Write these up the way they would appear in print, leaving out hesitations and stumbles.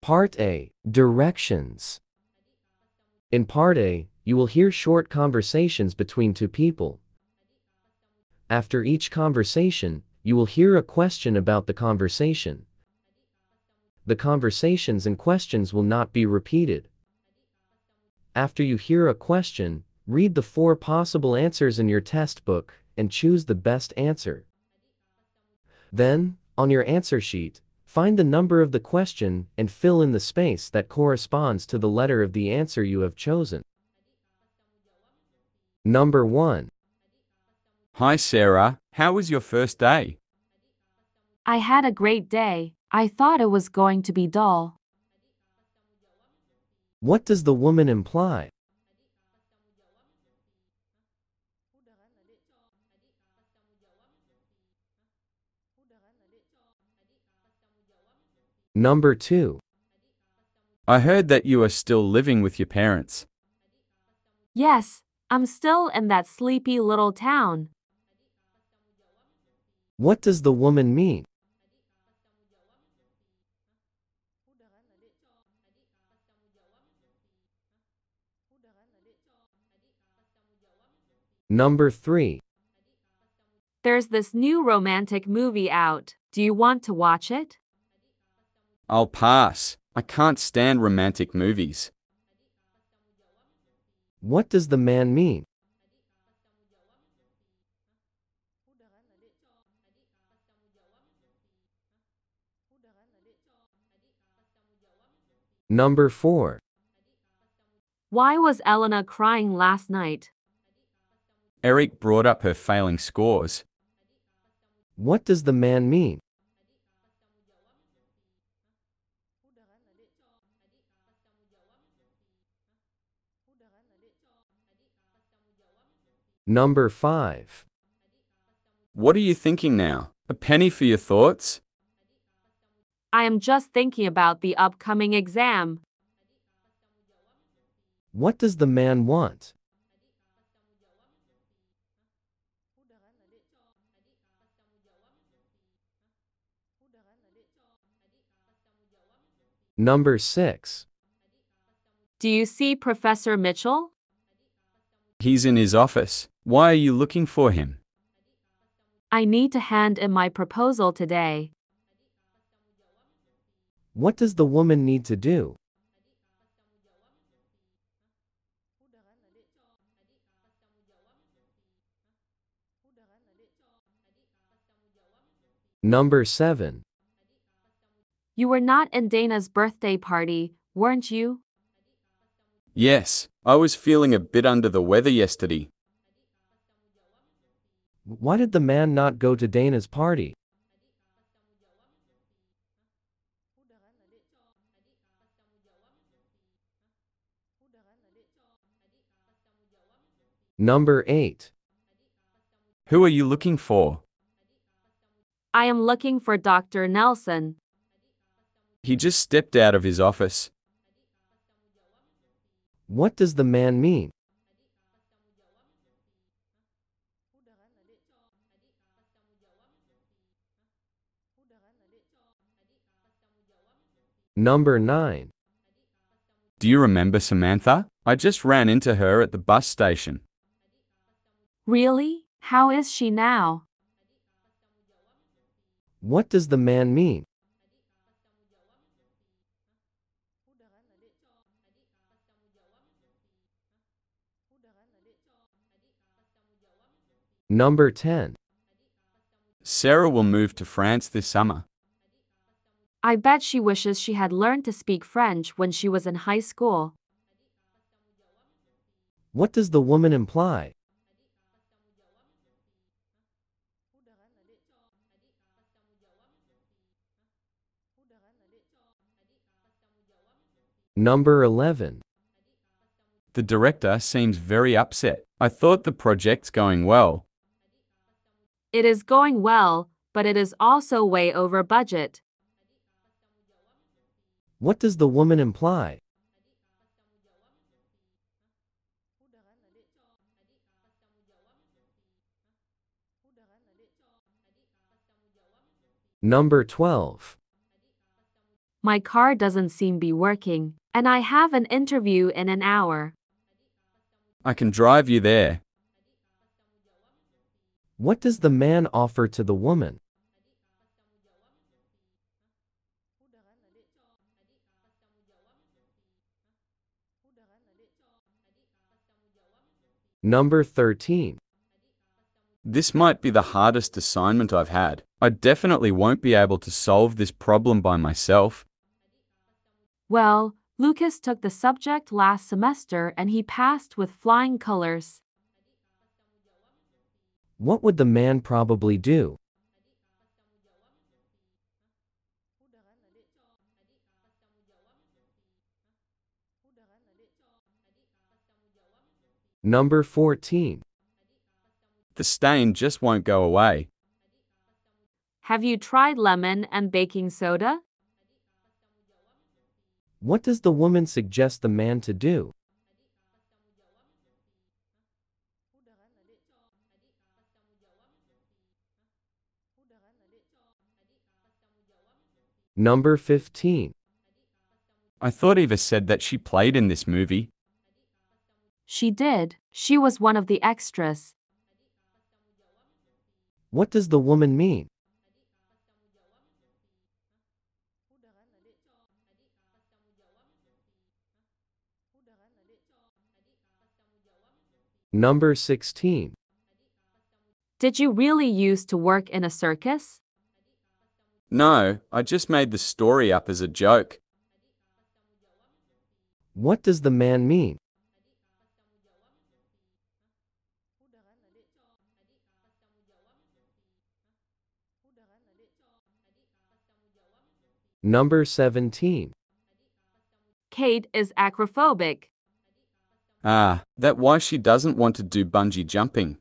Part A, Directions. In Part A, you will hear short conversations between two people. After each conversation, you will hear a question about the conversation. The conversations and questions will not be repeated. After you hear a question, read the 4 possible answers in your test book and choose the best answer. Then, on your answer sheet, find the number of the question and fill in the space that corresponds to the letter of the answer you have chosen. Number 1. Hi Sarah, how was your first day? I had a great day. I thought it was going to be dull. What does the woman imply? Number 2. I heard that you are still living with your parents. Yes, I'm still in that sleepy little town. What does the woman mean? Number 3. There's this new romantic movie out. Do you want to watch it? I'll pass. I can't stand romantic movies. What does the man mean? Number 4. Why was Elena crying last night? Eric brought up her failing scores. What does the man mean? Number 5. What are you thinking now? A penny for your thoughts? I am just thinking about the upcoming exam. What does the man want? Number 6. Do you see Professor Mitchell? He's in his office. Why are you looking for him? I need to hand in my proposal today. What does the woman need to do? Number 7. You were not in Dana's birthday party, weren't you? Yes, I was feeling a bit under the weather yesterday. Why did the man not go to Dana's party? Number 8. Who are you looking for? I am looking for Dr. Nelson. He just stepped out of his office. What does the man mean? Number 9. Do you remember Samantha? I just ran into her at the bus station. Really? How is she now? What does the man mean? Number 10. Sarah will move to France this summer. I bet she wishes she had learned to speak French when she was in high school. What does the woman imply? Number 11. The director seems very upset. I thought the project's going well. It is going well, but it is also way over budget. What does the woman imply? Number 12. My car doesn't seem be working, and I have an interview in an hour. I can drive you there. What does the man offer to the woman? Number 13. This might be the hardest assignment I've had. I definitely won't be able to solve this problem by myself. Well, Lucas took the subject last semester and he passed with flying colors. What would the man probably do? Number 14. The stain just won't go away. Have you tried lemon and baking soda? What does the woman suggest the man to do? Number 15. I thought Eva said that she played in this movie. She did. She was one of the extras. What does the woman mean? Number 16. Did you really used to work in a circus? No, I just made the story up as a joke. What does the man mean? Number 17. Kate is acrophobic. Ah, that's why she doesn't want to do bungee jumping.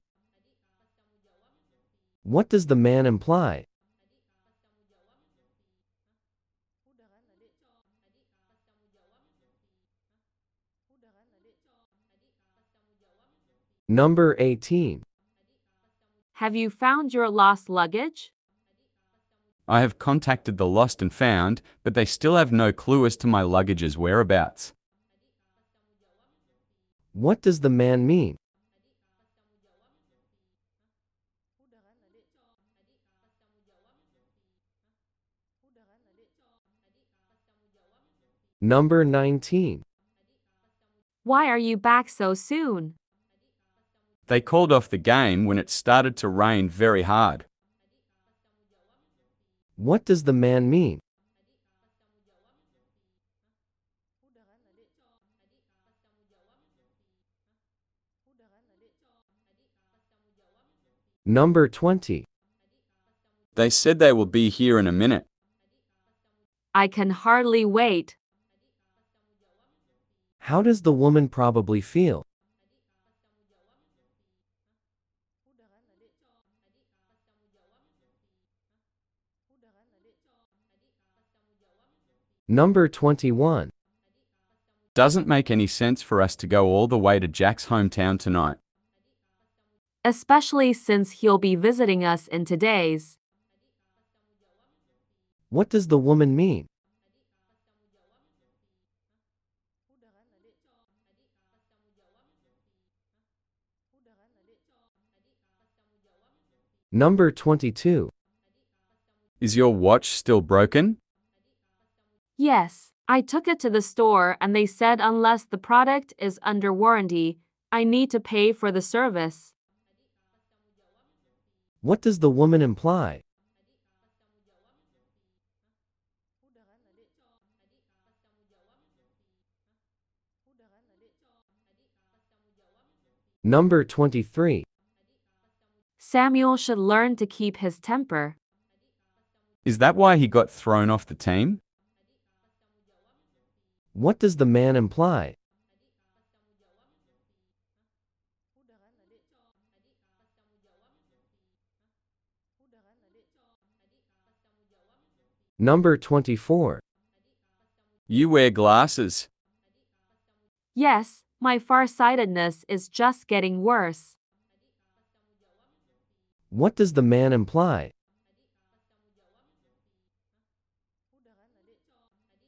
What does the man imply? Number 18. Have you found your lost luggage? I have contacted the lost and found, but they still have no clue as to my luggage's whereabouts. What does the man mean? Number 19. Why are you back so soon? They called off the game when it started to rain very hard. What does the man mean? Number 20. They said they will be here in a minute. I can hardly wait. How does the woman probably feel? Number 21. Doesn't make any sense for us to go all the way to Jack's hometown tonight. Especially since he'll be visiting us in today's. What does the woman mean? Number 22. Is your watch still broken? Yes, I took it to the store and they said unless the product is under warranty, I need to pay for the service. What does the woman imply? Number 23. Samuel should learn to keep his temper. Is that why he got thrown off the team? What does the man imply? Number 24. You wear glasses. Yes, my farsightedness is just getting worse. What does the man imply?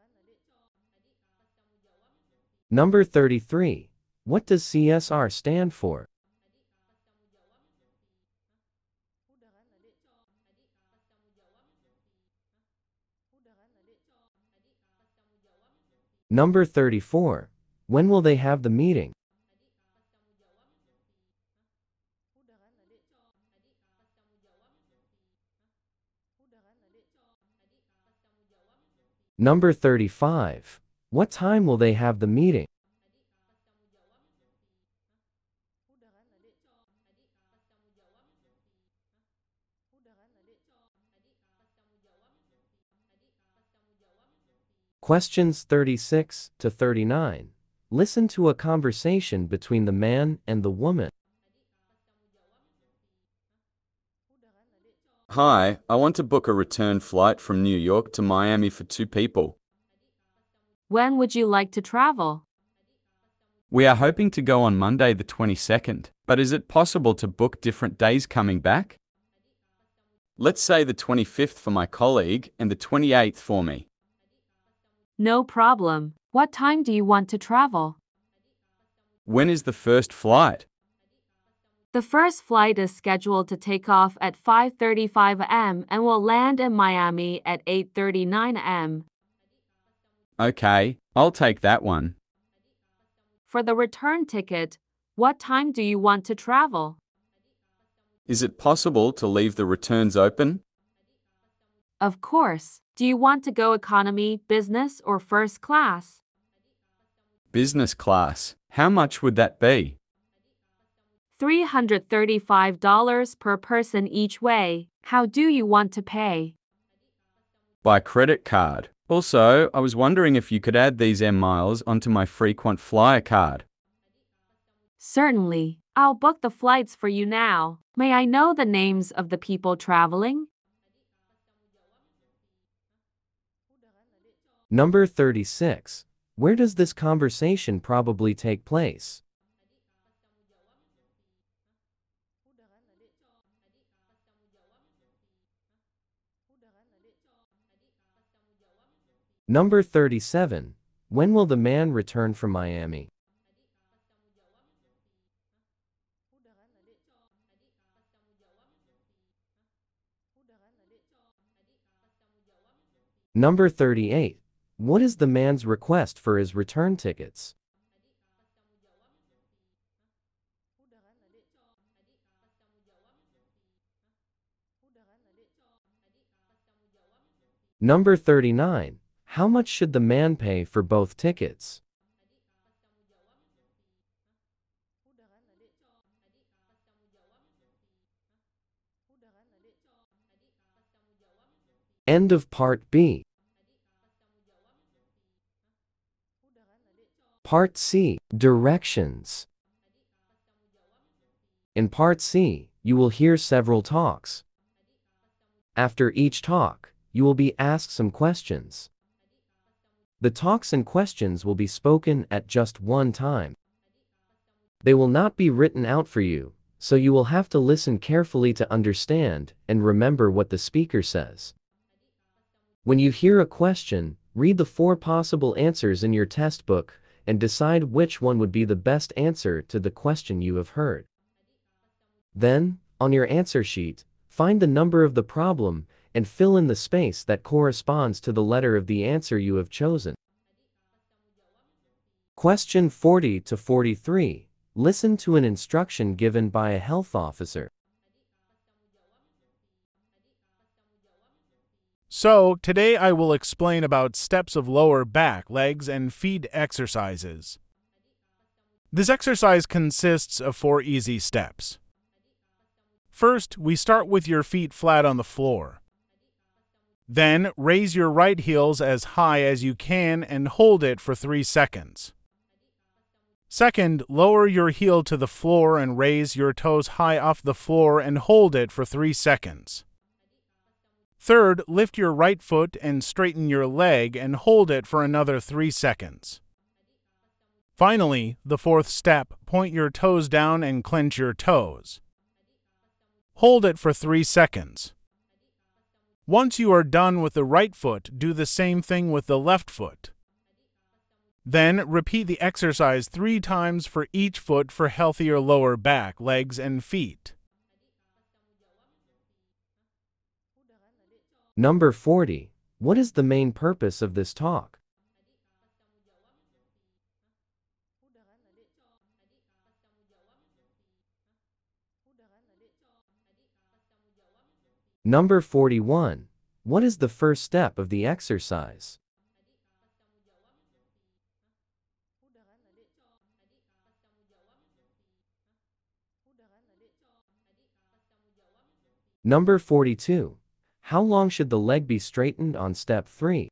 Number 33. What does CSR stand for? Number 34. When will they have the meeting? Number 35. What time will they have the meeting? Questions 36 to 39. Listen to a conversation between the man and the woman. Hi, I want to book a return flight from New York to Miami for 2 people. When would you like to travel? We are hoping to go on Monday the 22nd, but is it possible to book different days coming back? Let's say the 25th for my colleague and the 28th for me. No problem. What time do you want to travel? When is the first flight? The first flight is scheduled to take off at 5:35 am and will land in Miami at 8:39 am. Okay, I'll take that one. For the return ticket, what time do you want to travel? Is it possible to leave the returns open? Of course. Do you want to go economy, business, or first class? Business class. How much would that be? $335 per person each way. How do you want to pay? By credit card. Also, I was wondering if you could add these M miles onto my frequent flyer card. Certainly. I'll book the flights for you now. May I know the names of the people traveling? Number 36. Where does this conversation probably take place? Number 37. When will the man return from Miami? Number 38. What is the man's request for his return tickets? Number 39. How much should the man pay for both tickets? End of Part B. Part C. Directions. In Part C, you will hear several talks. After each talk, you will be asked some questions. The talks and questions will be spoken at just one time. They will not be written out for you, so you will have to listen carefully to understand and remember what the speaker says. When you hear a question, read the 4 possible answers in your test book and decide which one would be the best answer to the question you have heard. Then, on your answer sheet, find the number of the problem and fill in the space that corresponds to the letter of the answer you have chosen. Question 40 to 43. Listen to an instruction given by a health officer. So, today I will explain about steps of lower back, legs, and feet exercises. This exercise consists of 4 easy steps. First, we start with your feet flat on the floor. Then, raise your right heels as high as you can and hold it for 3 seconds. Second, lower your heel to the floor and raise your toes high off the floor and hold it for 3 seconds. Third, lift your right foot and straighten your leg and hold it for another 3 seconds. Finally, the 4th step, point your toes down and clench your toes. Hold it for 3 seconds. Once you are done with the right foot, do the same thing with the left foot. Then, repeat the exercise 3 times for each foot for healthier lower back, legs, and feet. Number 40. What is the main purpose of this talk? Number 41. What is the first step of the exercise? Number 42. How long should the leg be straightened on step 3?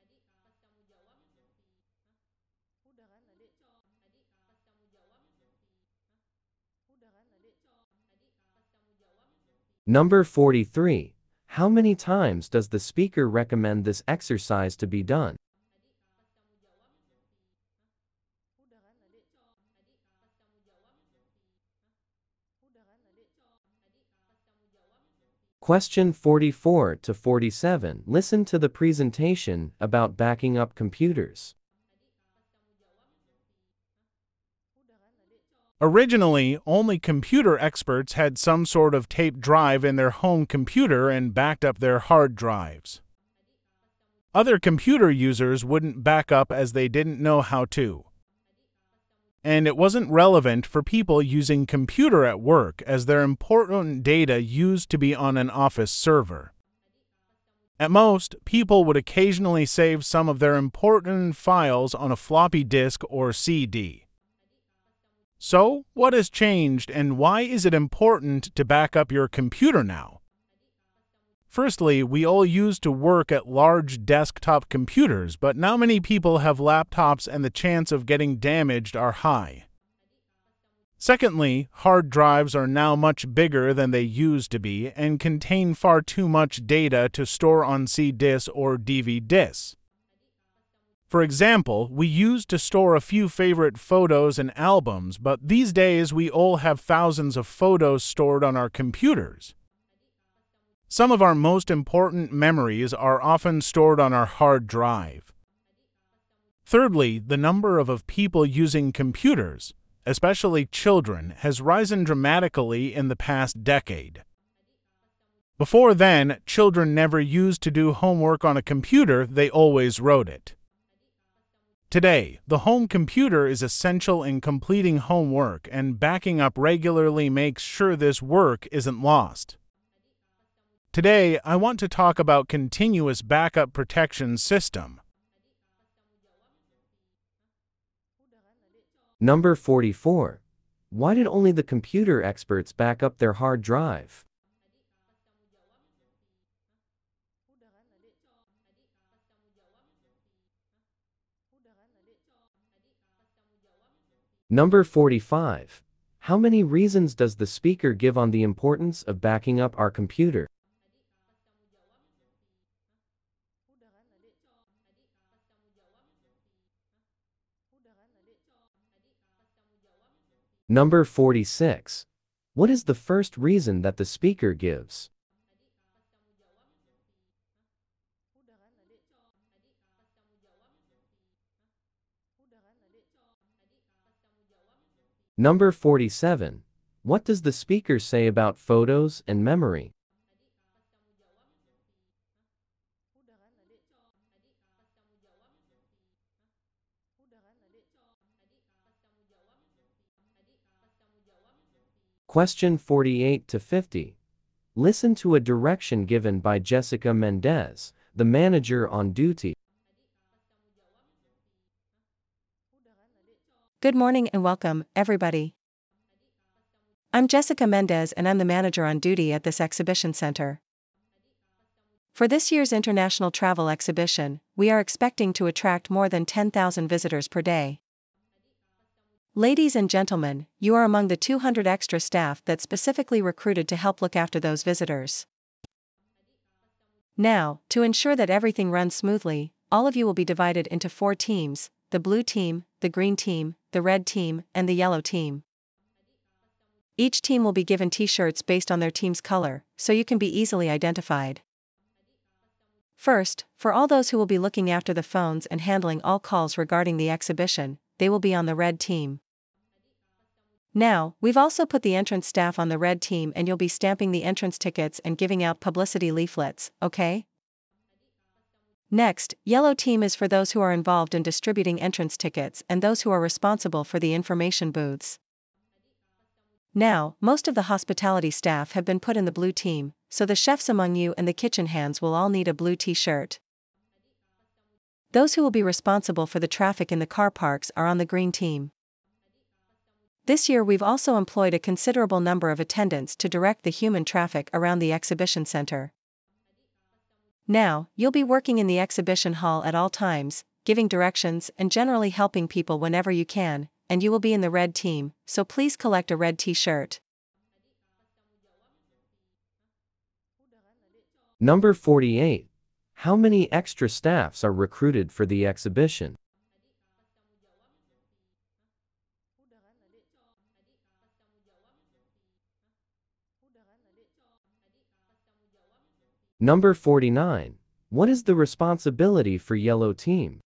Number 43. How many times does the speaker recommend this exercise to be done? Question 44 to 47. Listen to the presentation about backing up computers. Originally, only computer experts had some sort of tape drive in their home computer and backed up their hard drives. Other computer users wouldn't back up as they didn't know how to. And it wasn't relevant for people using computer at work as their important data used to be on an office server. At most, people would occasionally save some of their important files on a floppy disk or CD. So, what has changed and why is it important to back up your computer now? Firstly, we all used to work at large desktop computers, but now many people have laptops and the chance of getting damaged are high. Secondly, hard drives are now much bigger than they used to be and contain far too much data to store on C-disks or DVD disks. For example, we used to store a few favorite photos and albums, but these days we all have thousands of photos stored on our computers. Some of our most important memories are often stored on our hard drive. Thirdly, the number of people using computers, especially children, has risen dramatically in the past decade. Before then, children never used to do homework on a computer, they always wrote it. Today, the home computer is essential in completing homework, and backing up regularly makes sure this work isn't lost. Today, I want to talk about continuous backup protection system. Number 44. Why did only the computer experts back up their hard drive? Number 45. How many reasons does the speaker give on the importance of backing up our computer? Number 46. What is the first reason that the speaker gives? Number 47. What does the speaker say about photos and memory? Question 48 to 50. Listen to a direction given by Jessica Mendez, the manager on duty. Good morning and welcome, everybody. I'm Jessica Mendez and I'm the manager on duty at this exhibition center. For this year's International Travel Exhibition, we are expecting to attract more than 10,000 visitors per day. Ladies and gentlemen, you are among the 200 extra staff that specifically recruited to help look after those visitors. Now, to ensure that everything runs smoothly, all of you will be divided into 4 teams: the blue team, the green team, the red team, and the yellow team. Each team will be given t-shirts based on their team's color, so you can be easily identified. First, for all those who will be looking after the phones and handling all calls regarding the exhibition, they will be on the red team. Now, we've also put the entrance staff on the red team and you'll be stamping the entrance tickets and giving out publicity leaflets, okay? Next, yellow team is for those who are involved in distributing entrance tickets and those who are responsible for the information booths. Now, most of the hospitality staff have been put in the blue team, so the chefs among you and the kitchen hands will all need a blue t-shirt. Those who will be responsible for the traffic in the car parks are on the green team. This year we've also employed a considerable number of attendants to direct the human traffic around the exhibition center. Now, you'll be working in the exhibition hall at all times, giving directions and generally helping people whenever you can, and you will be in the red team, so please collect a red t-shirt. Number 48. How many extra staffs are recruited for the exhibition? Number 49. What is the responsibility for yellow team?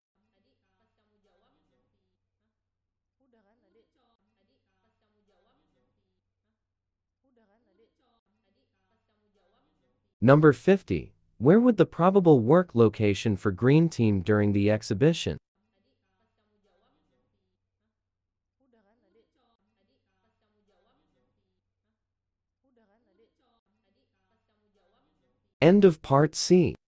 Number 50. Where would the probable work location for green team during the exhibition? End of Part C.